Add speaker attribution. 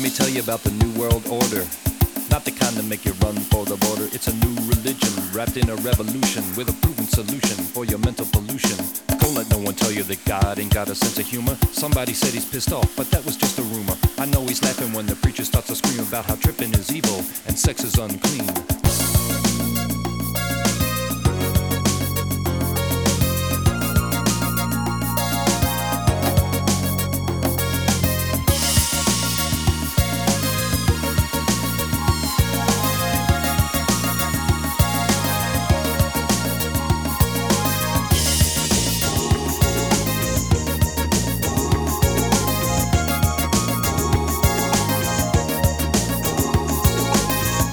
Speaker 1: Let me tell you about the New World Order. Not the kind to make you run for the border. It's a new religion wrapped in a revolution with a proven solution for your mental pollution. Don't let no one tell you that God ain't got a sense of humor. Somebody said he's pissed off, but that was just a rumor. I know he's laughing when the preacher starts to scream about how tripping is evil and sex is unclean.